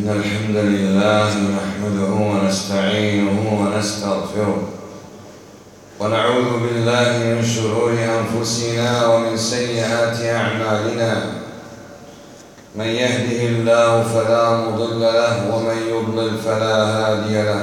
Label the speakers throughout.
Speaker 1: إن الحمد لله نحمده ونستعينه ونستغفره ونعوذ بالله من شرور أنفسنا ومن سيئات أعمالنا. من يهده الله فلا مضل له ومن يضلل فلا هادي له،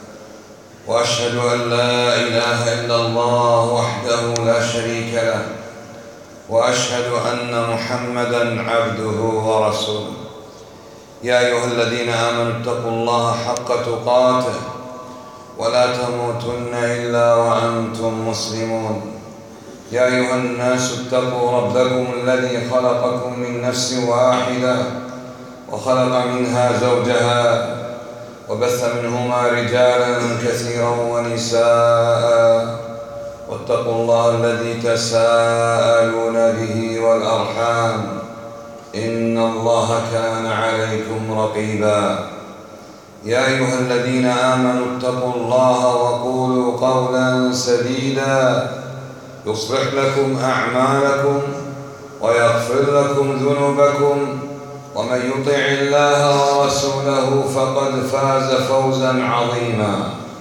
Speaker 1: وأشهد أن لا إله إلا الله وحده لا شريك له، وأشهد أن محمدًا عبده ورسوله. يا أيها الذين آمنوا اتقوا الله حق تقاته ولا تموتن إلا وأنتم مسلمون. يا أيها الناس اتقوا ربكم الذي خلقكم من نفس واحدة وخلق منها زوجها وبث منهما رجالا كثيرا ونساء، واتقوا الله الذي تساءلون به والأرحام إن الله كان عليكم رقيبا. يا أيها الذين آمنوا اتقوا الله وقولوا قولا سديدا يصلح لكم أعمالكم ويغفر لكم ذنوبكم، ومن يطع الله ورسوله فقد فاز فوزا عظيما.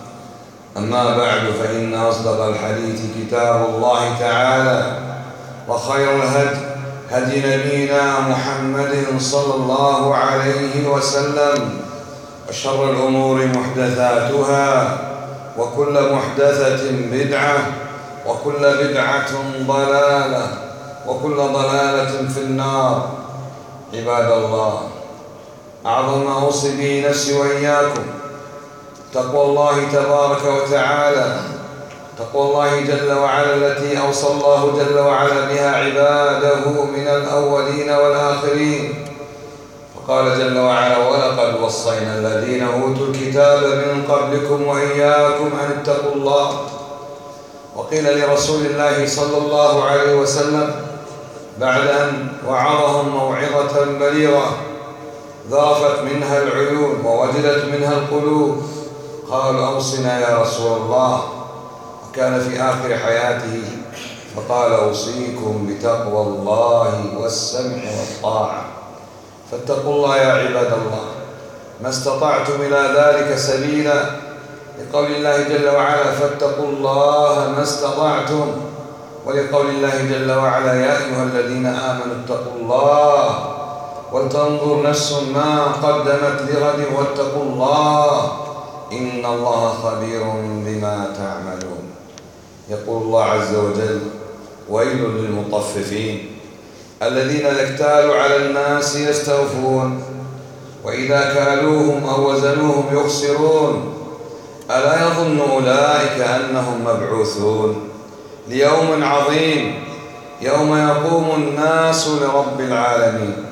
Speaker 1: أما بعد، فإن أصدق الحديث كتاب الله تعالى، وخير الهدي هدي نبينا محمد صلى الله عليه وسلم، وشر الأمور محدثاتها، وكل محدثة بدعة، وكل بدعة ضلالة، وكل ضلالة في النار. عباد الله، أعظم ما أوصي به نفسي وإياكم تقوى الله تبارك وتعالى، تقوى الله جل وعلا التي أوصى الله جل وعلا بها عباده من الأولين والآخرين. فقال جل وعلا: ولقد وصينا الذين أوتوا الكتاب من قبلكم وإياكم أن اتقوا الله. وقيل لرسول الله صلى الله عليه وسلم بعد أن وعظهم موعظة بليغة ذرفت منها العيون ووجلت منها القلوب، قال: أوصنا يا رسول الله. وكان في آخر حياته فقال: أوصيكم بتقوى الله والسمع والطاعة. فاتقوا الله يا عباد الله ما استطعتم إلى ذلك سبيلا، لقول الله جل وعلا: فاتقوا الله ما استطعتم، ولقول الله جل وعلا: يا أيها الذين آمنوا اتقوا الله ولتنظر نفس ما قدمت لغد واتقوا الله إن الله خبير بما تعملون. يقول الله عز وجل: ويل للمطففين الذين إذا اكتالوا على الناس يستوفون وإذا كالوهم أو وزنوهم يخسرون ألا يظن أولئك أنهم مبعوثون ليوم عظيم يوم يقوم الناس لرب العالمين.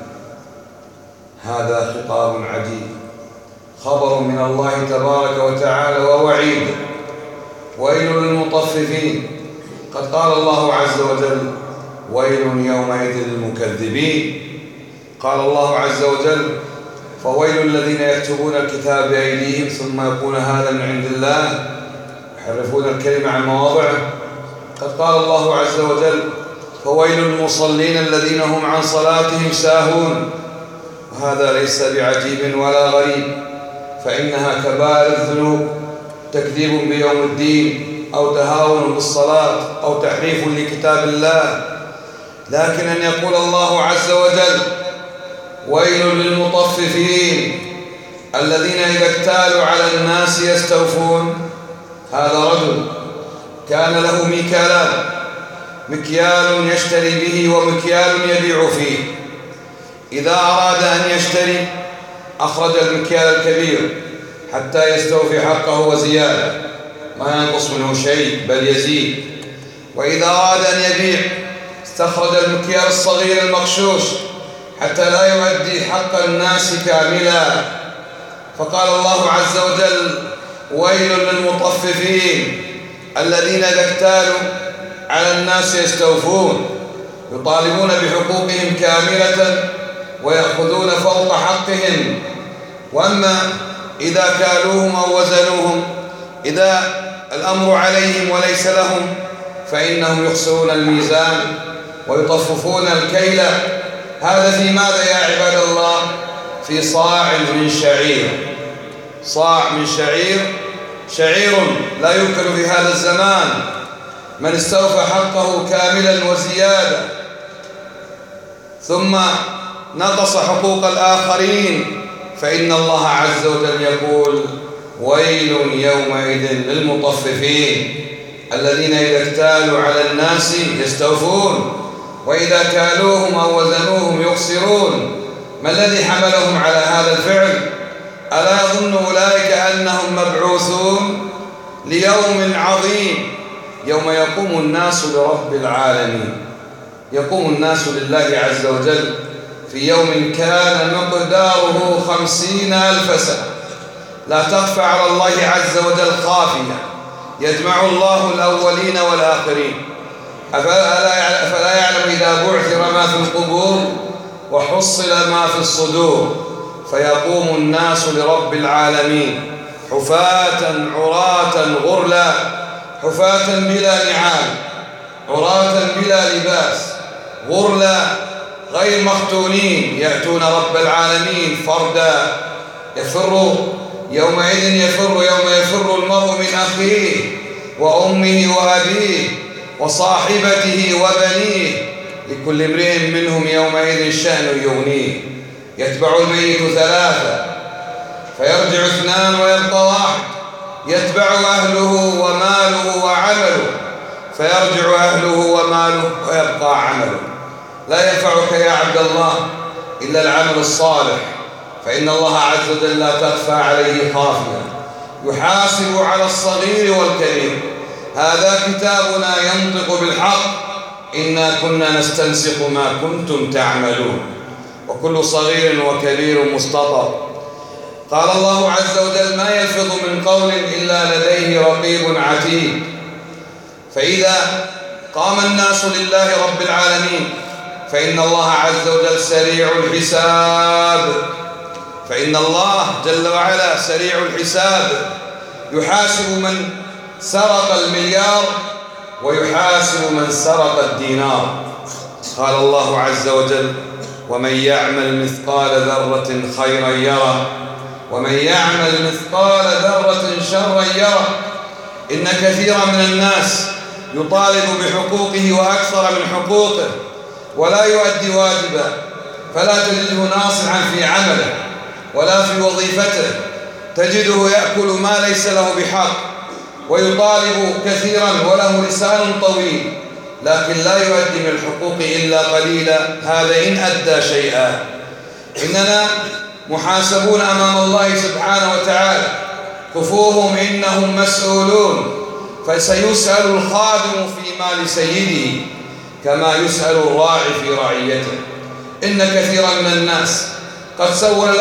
Speaker 1: هذا خطاب عجيب، خبر من الله تبارك وتعالى ووعيد. ويل للمطففين، قد قال الله عز وجل: ويل يومئذ للمكذبين. قال الله عز وجل: فويل الذين يكتبون الكتاب بأيديهم ثم يقولون هذا من عند الله يحرفون الكلمة عن مواضعه. قد قال الله عز وجل: فويل المصلين الذين هم عن صلاتهم ساهون. وهذا ليس بعجيب ولا غريب، فإنها كبائر الذنوب، تكذيب بيوم الدين أو تهاون بالصلاة أو تحريف لكتاب الله. لكن أن يقول الله عز وجل: ويل للمطففين الذين إذا اكتالوا على الناس يستوفون. هذا رجل كان له مكيالان، مكيال يشتري به ومكيال يبيع فيه. إذا أراد أن يشتري أخرج المكيال الكبير حتى يستوفي حقه وزيادة، ما ينقص منه شيء بل يزيد. وإذا أراد أن يبيع استخرج المكيال الصغير المغشوش حتى لا يؤدي حق الناس كاملا. فقال الله عز وجل: ويل للمطففين الذين إذا اكتالوا على الناس يستوفون، يطالبون بحقوقهم كاملة ويأخذون فوق حقهم. وأما إذا كالوهم أو وزنوهم، إذا الأمر عليهم وليس لهم، فإنهم يخسرون الميزان ويطففون الكيل. هذا في ماذا يا عباد الله؟ في صاع من شعير. صاع من شعير، شعير لا يؤكل في هذا الزمان. من استوفى حقه كاملا وزيادة ثم نقص حقوق الآخرين فإن الله عز وجل يقول: ويل يومئذ للمطففين الذين إذا اكتالوا على الناس يستوفون وإذا كالوهم أو وزنوهم يخسرون. ما الذي حملهم على هذا الفعل؟ ألا يظن أولئك أنهم مبعوثون ليوم عظيم يوم يقوم الناس لرب العالمين؟ يقوم الناس لله عز وجل في يوم كان مقداره 50,000 سنة، لا تخفى على الله عز وجل خافية. يجمع الله الأولين والآخرين. أفلا يعلم إذا بعثر ما في القبور وحصل ما في الصدور، فيقوم الناس لرب العالمين حفاة عراة غرلا، حفاة بلا نعال، عراة بلا لباس، غرلا غير مختونين، يأتون رب العالمين فردا. يومئذ يوم يفر المرء من أخيه وأمه وأبيه وصاحبته وبنيه، لكل امرئ منهم يومئذ شأن يغنيه. يتبع الميت 3 فيرجع 2 ويبقى 1. يتبع أهله وماله وعمله فيرجع أهله وماله ويبقى عمله. لا ينفعك يا عبد الله إلا العمل الصالح، فإن الله عز وجل لا تخفى عليه خافية، يحاسب على الصغير والكبير. هذا كتابنا ينطق بالحق، إنا كنا نستنسخ ما كنتم تعملون، وكل صغير وكبير مستطر. قال الله عز وجل: ما يلفظ من قول إلا لديه رقيب عتيد. فإذا قام الناس لله رب العالمين فإن الله عز وجل سريع الحساب، فإن الله جل وعلا سريع الحساب، يحاسب من سرق المليار ويحاسب من سرق الدينار. قال الله عز وجل: ومن يعمل مثقال ذرة خيرا يره ومن يعمل مثقال ذرة شرا يره. إن كثيرا من الناس يطالب بحقوقه وأكثر من حقوقه ولا يؤدي واجبه، فلا تجده ناصعا في عمله ولا في وظيفته، تجده يأكل ما ليس له بحق ويطالب كثيرا وله لسان طويل، لكن لا يؤدي من الحقوق إلا قليلا. هذا إن أدى شيئا. إننا محاسبون أمام الله سبحانه وتعالى، كفوهم إنهم مسؤولون. فسيسأل الخادم في مال سيده كما يسأل الراعي في رعيته. إن كثيرا من الناس قد سول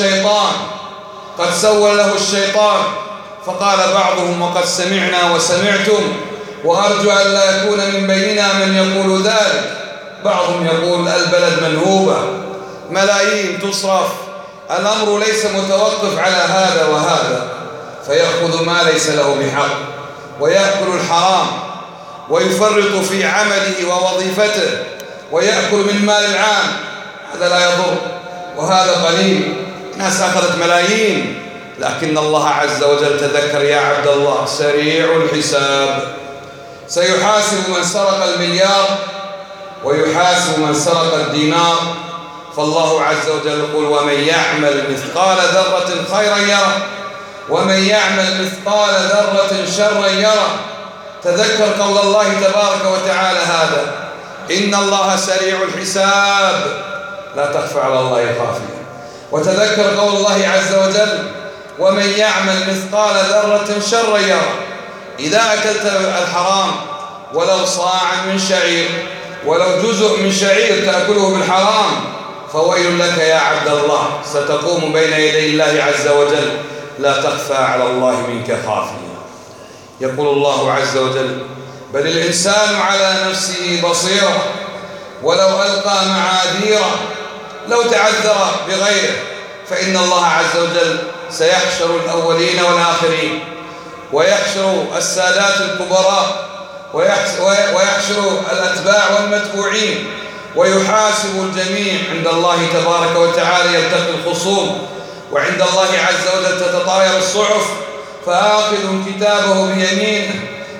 Speaker 1: له الشيطان فقال بعضهم: وقد سمعنا وسمعتم وأرجو أن لا يكون من بيننا من يقول ذلك. بعضهم يقول: البلد منهوبة، ملايين تصرف، الأمر ليس متوقف على هذا وهذا، فيأخذ ما ليس له بحق ويأكل الحرام ويفرط في عمله ووظيفته ويأكل من مال العام. هذا لا يضر وهذا قليل. ناس أخذت ملايين، لكن الله عز وجل تذكر يا عبد الله سريع الحساب، سيحاسب من سرق المليار ويحاسب من سرق الدينار. فالله عز وجل يقول: ومن يعمل مثقال ذرة خيرا يره ومن يعمل مثقال ذرة شرا يره. تذكر قول الله تبارك وتعالى هذا: إن الله سريع الحساب، لا تخفى على الله خافية. وتذكر قول الله عز وجل: ومن يعمل مثقال ذرة شرا يره. إذا أكلت الحرام ولو صاعا من شعير ولو جزء من شعير تأكله بالحرام فويل لك يا عبد الله، ستقوم بين يدي الله عز وجل لا تخفى على الله منك خافية. يقول الله عز وجل: بل الإنسان على نفسه بصيرة ولو ألقى معاذيره. لو تعذر بغيره فإن الله عز وجل سيحشر الأولين والآخرين ويحشر السادات الكبراء ويحشر الأتباع والمتبوعين ويحاسب الجميع. عند الله تبارك وتعالى يلتقي الخصوم، وعند الله عز وجل تتطاير الصحف، فآخذ كتابه بيمينه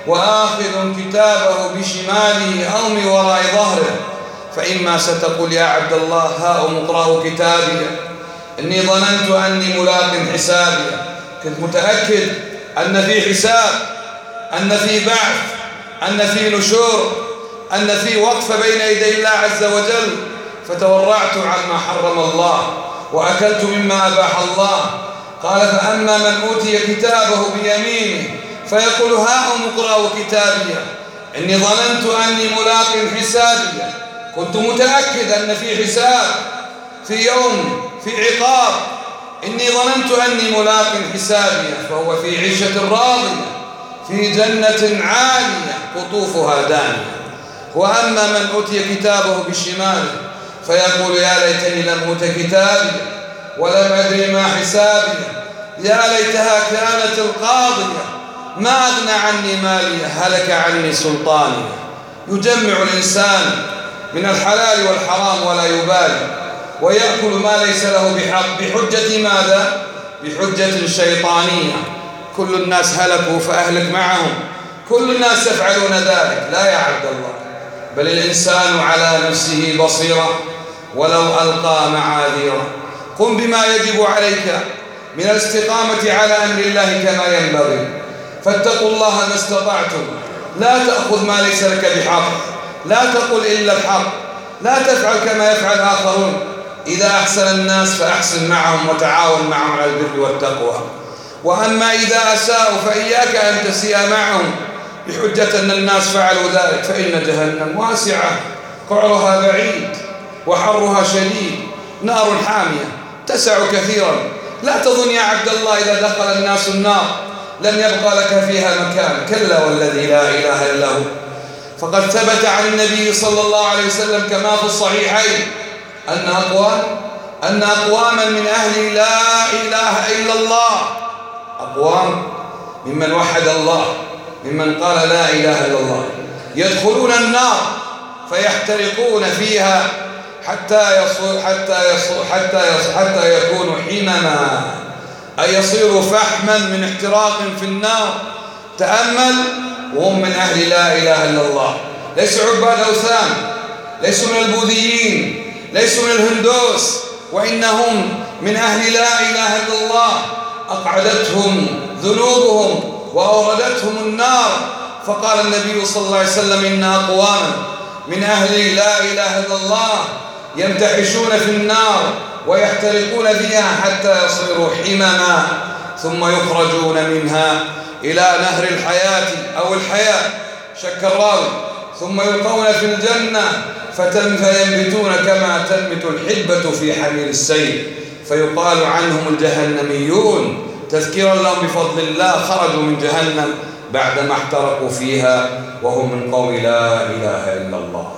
Speaker 1: وآخذ كتابه بشماله أو من وراء ظهره. فإما ستقول يا عبد الله هاؤم اقرأوا كتابي، إني ظننت أني ملاق حسابي. كنت متأكد أن في حساب، أن في بعث، أن في نشور، أن في وقفة بين يدي الله عز وجل، فتورعت عما حرم الله وأكلت مما أباح الله. قال فأما من أوتي كتابه بيمينه فيقول هاؤم اقرأوا كتابي، إني ظننت أني ملاق حسابي. كنت متأكد أن في حساب، في يوم، في عقاب. إني ظننت أني ملاق حسابي، فهو في عيشة راضية في جنة عالية قطوفها دانية. وأما من أوتي كتابه بشماله فيقول يا ليتني لم أوت كتابي ولم أدري ما حسابي، يا ليتها كانت القاضية ما أغنى عني مالي هلك عني سلطاني. يجمع الإنسان من الحلال والحرام ولا يبالي، ويأكل ما ليس له بحق. بحجة ماذا؟ بحجة شيطانية. كل الناس هلكوا فأهلك معهم، كل الناس يفعلون ذلك. لا يا عبد الله، بل الإنسان على نفسه بصيرة ولو ألقى معاذيره. قم بما يجب عليك من الاستقامة على أمر الله كما ينبغي، فاتقوا الله ما استطعتم. لا تأخذ ما ليس لك بحق، لا تقل إلا الحق، لا تفعل كما يفعل آخرون. إذا أحسن الناس فأحسن معهم وتعاون معهم على البر والتقوى. وأما إذا أساءوا فإياك أن تسيء معهم بحجة أن الناس فعلوا ذلك، فإن جهنم واسعة قعرها بعيد وحرها شديد، نار حامية تسع كثيرا. لا تظن يا عبد الله إذا دخل الناس النار لن يبقى لك فيها مكان، كلا والذي لا إله إلا هو. فقد ثبت عن النبي صلى الله عليه وسلم كما في الصحيحين أن أقواما من أهل لا إله إلا الله، أقوام ممن وحد الله، ممن قال لا إله إلا الله، يدخلون النار فيحترقون فيها حتى يكونوا حمما، أي يصيروا فحما من احتراق في النار. تأمل، وهم من أهل لا إله إلا الله، ليسوا عباد أوثان، ليسوا من البوذيين، ليسوا من الهندوس، وإنهم من أهل لا إله إلا الله. أقعدتهم ذنوبهم وأوردتهم النار. فقال النبي صلى الله عليه وسلم إن أقواما من أهل لا إله إلا الله يمتحشون في النار ويحترقون فيها حتى يصيروا حمما، ثم يخرجون منها إلى نهر الحياة أو الحياة، شك الراوي، ثم يلقون في الجنة فينبتون كما تنبت الحبة في حمير السيل، فيقال عنهم الجهنميون تذكيرا لهم بفضل الله، خرجوا من جهنم بعدما احترقوا فيها وهم من قوم لا إله إلا الله.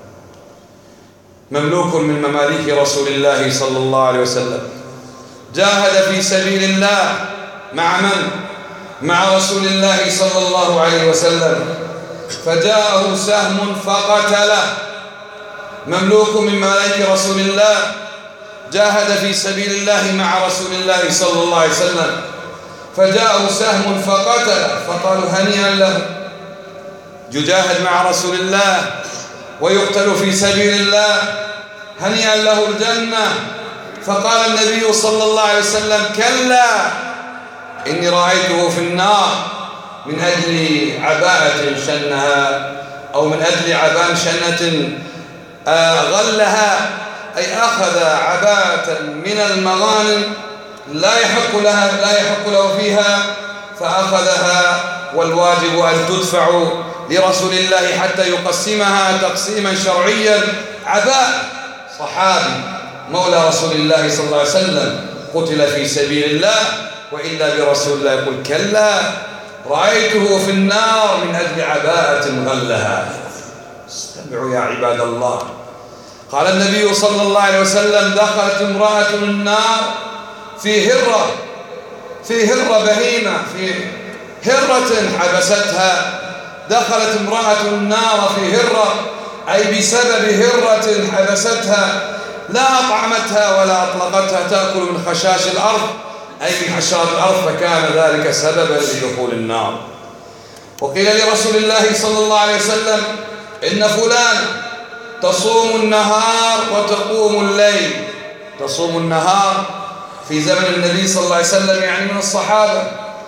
Speaker 1: مملوك من مماليك رسول الله صلى الله عليه وسلم جاهد في سبيل الله مع من؟ مع رسول الله صلى الله عليه وسلم، فجاءه سهم فقتله. مملوك من مماليك رسول الله جاهد في سبيل الله مع رسول الله صلى الله عليه وسلم، فجاءه سهم فقتله، فقالوا هنيئا له، يجاهد مع رسول الله ويقتل في سبيل الله، هنيئا له الجنة. فقال النبي صلى الله عليه وسلم كلا إني رأيته في النار من أجل عباءة شنها، أو من أجل عباءة شنة غلها، أي أخذ عباءة من المغانم لا يحق له فيها فأخذها، والواجب أن تدفع لرسول الله حتى يقسمها تقسيما شرعيا. عباء صحابي مولى رسول الله صلى الله عليه وسلم قتل في سبيل الله، وإلا برسول الله يقول كلا رأيته في النار من أجل عباءة غلها. استمعوا يا عباد الله. قال النبي صلى الله عليه وسلم دخلت امرأة النار في هرة بهيمة، في هرة حبستها. دخلت امرأة النار في هرة أي بسبب هرة حبستها لا أطعمتها ولا أطلقتها تأكل من خشاش الأرض أي من حشرات الأرض، فكان ذلك سببا لدخول النار. وقيل لرسول الله صلى الله عليه وسلم إن فلان تصوم النهار وتقوم الليل. تصوم النهار في زمن النبي صلى الله عليه وسلم يعني من الصحابة،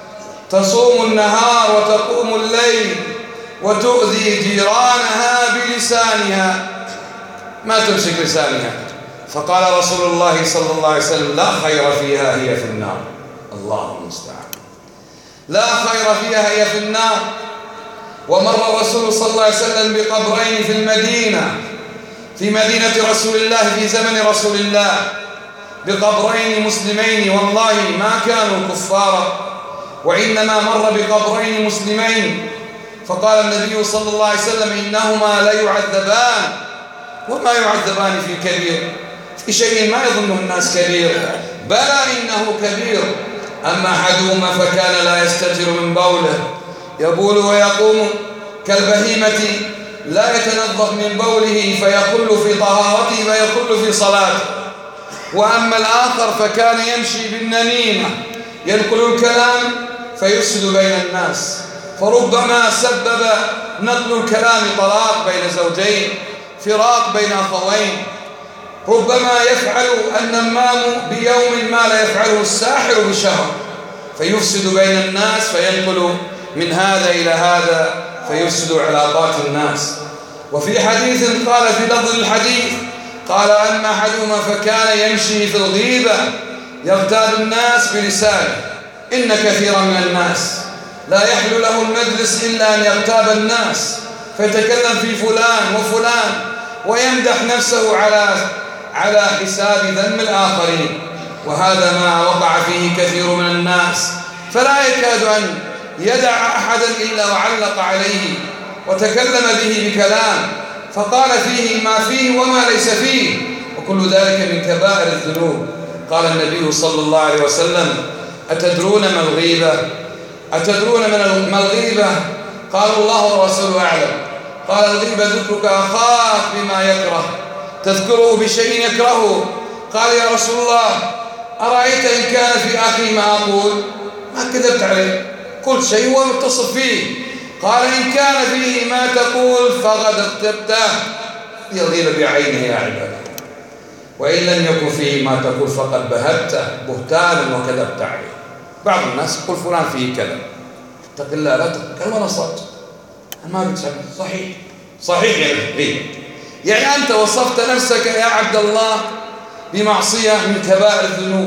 Speaker 1: تصوم النهار وتقوم الليل وتؤذي جيرانها بلسانها، ما تمسك لسانها. فقال رسول الله صلى الله عليه وسلم لا خير فيها هي في النار. الله المستعان. لا خير فيها هي في النار. ومر الرسول صلى الله عليه وسلم بقبرين في المدينة، في مدينة رسول الله في زمن رسول الله، بقبرين مسلمين والله ما كانوا كفارا، وإنما مر بقبرين مسلمين. فقال النبي صلى الله عليه وسلم إنهما لا يعذبان. وما يعذبان في كبير، في شيء ما يظنه الناس كبير، بلى إنه كبير. أما أحدهما فكان لا يستتر من بوله، يبول ويقوم كالبهيمة، لا يتنظف من بوله فيقل في طهارته فيقل في صلاته. وأما الآخر فكان يمشي بالنميمة، ينقل الكلام فيفسد بين الناس، فربما سبب نقل الكلام طلاق بين زوجين، فراق بين أخوين. ربما يفعل النمام بيوم ما لا يفعله الساحر بشهر، فيفسد بين الناس، فينقل من هذا إلى هذا، فيفسد علاقات الناس. وفي حديث قال في لفظ الحديث قال أما أحدهما فكان يمشي في الغيبة يغتاب الناس بلسانه. إن كثيرا من الناس لا يحل له المجلس إلا أن يغتاب الناس، فيتكلم في فلان وفلان ويمدح نفسه على حساب ذم الآخرين. وهذا ما وقع فيه كثير من الناس، فلا يكاد أن يدع أحدا إلا وعلق عليه وتكلم به بكلام، فقال فيه ما فيه وما ليس فيه، وكل ذلك من كبائر الذنوب. قال النبي صلى الله عليه وسلم أتدرون ما الغيبة؟ أتدرون ما الغيبة؟ قال الله ورسوله أعلم. قال الغيبة ذكرك أخاك بما يكره، تذكره بشيء يكرهه. قال يا رسول الله أرأيت إن كان في أخي ما أقول؟ ما كذبت عليه، قلت شيء هو متصف فيه. قال إن كان فيه ما تقول فقد اغتبته. هي الغيبة بعينه يا عباد. وإن لم يكن فيه ما تقول فقد بهته بهتانا وكذبت عليه. بعض الناس يقول فلان فيه كذا، اتق الله لا تقل ولا صوت. أنا ما قلت صحيح صحيح يا غيبة، يعني أنت وصفت نفسك يا عبد الله بمعصية من كبائر الذنوب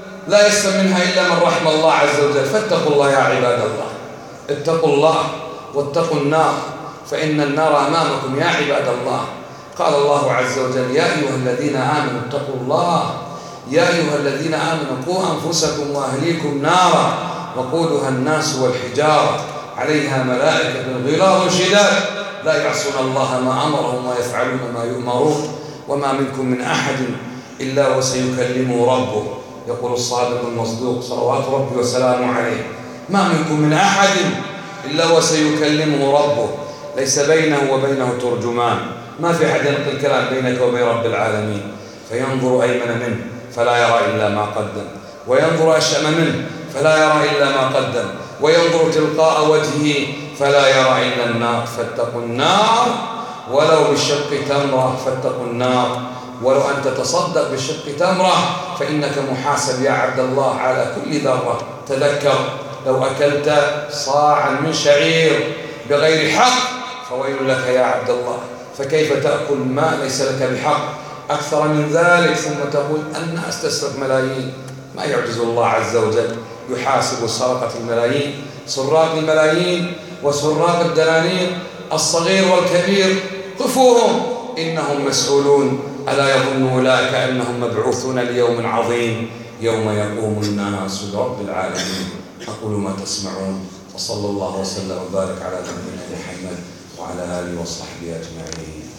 Speaker 1: لا يسلم منها إلا من رحم الله عز وجل. فاتقوا الله يا عباد الله، اتقوا الله واتقوا النار، فإن النار أمامكم يا عباد الله. قال الله عز وجل يا أيها الذين آمنوا اتقوا الله، يا أيها الذين آمنوا قوا أنفسكم وأهليكم نارا وقودها الناس والحجارة عليها ملائكة غلاظ شداد لا يعصون الله ما أمرهم ويفعلون ما يؤمرون وما منكم من أحد إلا وسيكلمه ربه. يقول الصادق المصدوق صلوات ربي وسلامه عليه ما منكم من أحد إلا وسيكلمه ربه، ليس بينه وبينه ترجمان، ما في أحد ينقل الكلام بينك وبين رب العالمين. فينظر أيمن منه فلا يرى إلا ما قدم، وينظر أشأم منه فلا يرى إلا ما قدم، وينظر تلقاء وجهه فلا يرى إلا النار. فاتقوا النار ولو بشق تمرة، فاتقوا النار ولو أن تتصدق بشق تمرة، فإنك محاسب يا عبد الله على كل ذرة. تذكر لو أكلت صاعا من شعير بغير حق فويل لك يا عبد الله، فكيف تأكل ما ليس لك بحق؟ أكثر من ذلك ثم تقول الناس تسرق ملايين. ما يعجز الله عز وجل يحاسب سرقة الملايين، سراق الملايين وسراق الدنانير الصغير والكبير قفوهم إنهم مسؤولون. ألا يظن أولئك أنهم مبعوثون ليوم عظيم يوم يقوم الناس لرب العالمين. أقول ما تسمعون، وصلى الله وسلم وبارك على نبينا محمد وعلى آله وصحبه أجمعين.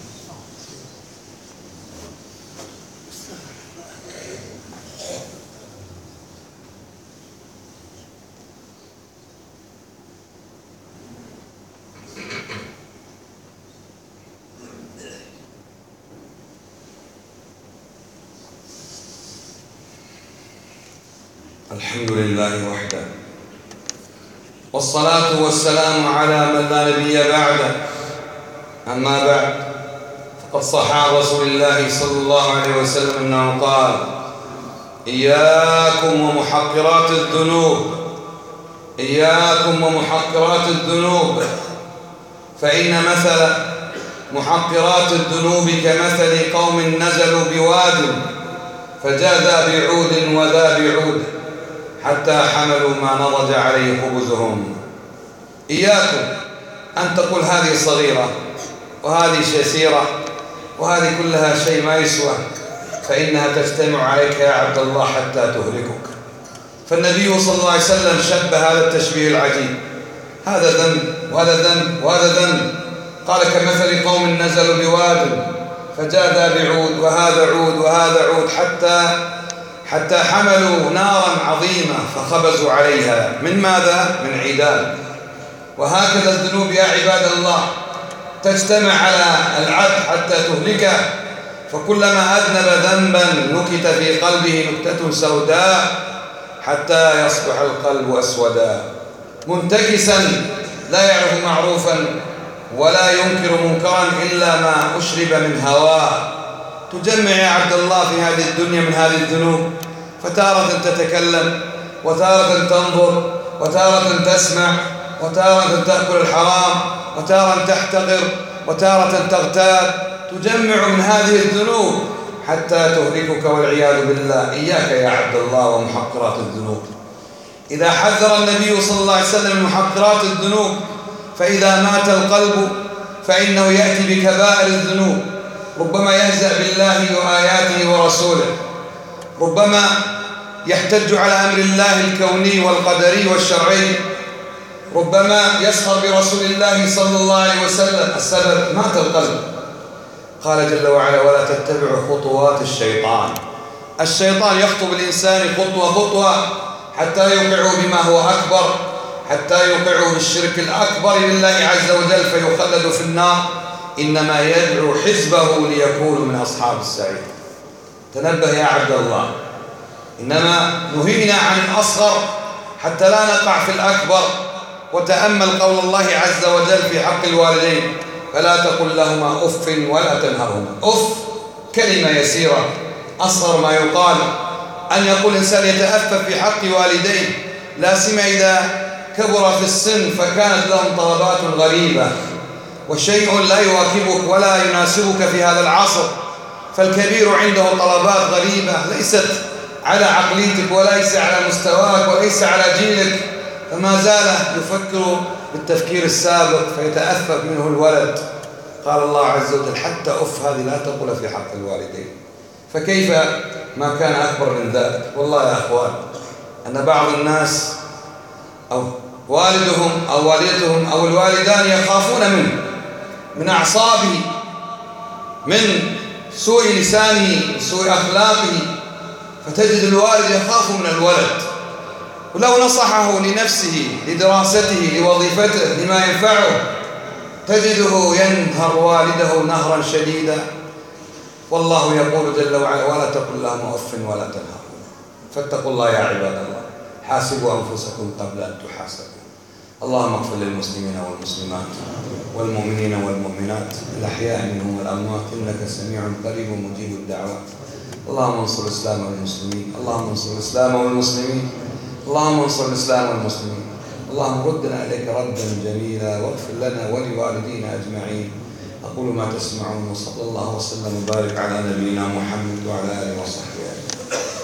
Speaker 1: الحمد لله وحده، والصلاة والسلام على من لا نبي بعده. أما بعد، فقد صح عن رسول الله صلى الله عليه وسلم أنه قال: إياكم ومحقرات الذنوب، إياكم ومحقرات الذنوب، فإن مثل محقرات الذنوب كمثل قوم نزلوا بواد فجاء ذا بعود وذا بعود حتى حملوا ما نضج عليه خبزهم. إياكم أن تقول هذه صغيرة وهذه يسيرة وهذه كلها شيء ما يسوى، فإنها تجتمع عليك يا عبد الله حتى تهلكك. فالنبي صلى الله عليه وسلم شبه هذا التشبيه العجيب، هذا ذنب وهذا ذنب وهذا ذنب، قال كمثل قوم نزلوا بواد فجاء ذا بعود وهذا عود وهذا عود حتى حملوا نارا عظيمة فخبزوا عليها من ماذا؟ من عيدان. وهكذا الذنوب يا عباد الله تجتمع على العبد حتى تهلكه، فكلما أذنب ذنبا نكت في قلبه نكتة سوداء حتى يصبح القلب أسودا، منتكسا لا يعرف معروفا ولا ينكر منكرا إلا ما أشرب من هواه. تجمع يا عبد الله في هذه الدنيا من هذه الذنوب، فتارة تتكلم وتارة تنظر وتارة تسمع وتارة تأكل الحرام وتارة تحتقر وتارة تغتاب، تجمع من هذه الذنوب حتى تهلكك والعياذ بالله. إياك يا عبد الله ومحقرات الذنوب. إذا حذر النبي صلى الله عليه وسلم من محقرات الذنوب، فإذا مات القلب فإنه يأتي بكبائر الذنوب، ربما يهزأ بالله وآياته ورسوله، ربما يحتج على أمر الله الكوني والقدري والشرعي، ربما يسخر برسول الله صلى الله عليه وسلم. السبب مات القلب. قال جل وعلا: ولا تتبعوا خطوات الشيطان. الشيطان يخطب الإنسان خطوة خطوة حتى يوقعه بما هو أكبر، حتى يوقعه بالشرك الأكبر بالله عز وجل فيخلد في النار. إنما يدعو حزبه ليكونوا من أصحاب السعير. تنبه يا عبد الله، إنما نهينا عن الأصغر حتى لا نقع في الأكبر. وتأمل قول الله عز وجل في حق الوالدين: فلا تقل لهما أف ولا تنهرهما. أف كلمة يسيرة، أصغر ما يقال أن يقول إنسان يتأفف في حق والديه، لا سيما إذا كبر في السن فكانت لهم طلبات غريبة وشيء لا يواكبك ولا يناسبك في هذا العصر. فالكبير عنده طلبات غريبة ليست على عقليتك وليس على مستواك وليس على جيلك، فما زال يفكر بالتفكير السابق فيتأفف منه الولد. قال الله عز وجل: حتى أف هذه لا تقول في حق الوالدين. فكيف ما كان أكبر من ذلك؟ والله يا أخوان أن بعض الناس أو والدهم أو والدتهم أو الوالدان يخافون منه، من أعصابه، من سوء لسانه، سوء أخلاقه، فتجد الوالد يخاف من الولد، ولو نصحه لنفسه لدراسته لوظيفته لما ينفعه تجده ينهر والده نهرا شديدا. والله يقول جل وعلا: ولا تقل لهما أف ولا تنهرهما. فاتقوا الله يا عباد الله، حاسبوا أنفسكم قبل أن تحاسبوا. اللهم اغفر للمسلمين والمسلمات والمؤمنين والمؤمنات الأحياء منهم والأموات، إنك سميع قريب مجيب الدعوات. اللهم انصر الإسلام والمسلمين، اللهم انصر الإسلام والمسلمين، اللهم انصر الإسلام والمسلمين. اللهم ردنا إليك ردا جميلا، واغفر لنا ولوالدينا أجمعين. أقول ما تسمعون، وصلى الله وسلم وبارك على نبينا محمد وعلى آله وصحبه.